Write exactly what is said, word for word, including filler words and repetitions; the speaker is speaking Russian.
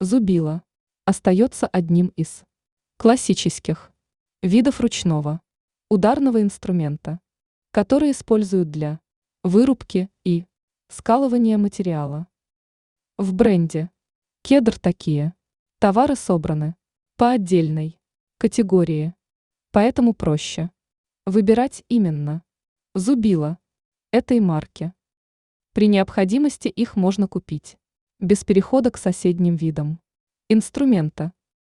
Зубило остается одним из классических видов ручного ударного инструмента, который используют для вырубки и скалывания материала. В бренде «Кедр» такие товары собраны по отдельной категории, поэтому проще выбирать именно зубило этой марки. При необходимости их можно купить без перехода к соседним видам инструмента.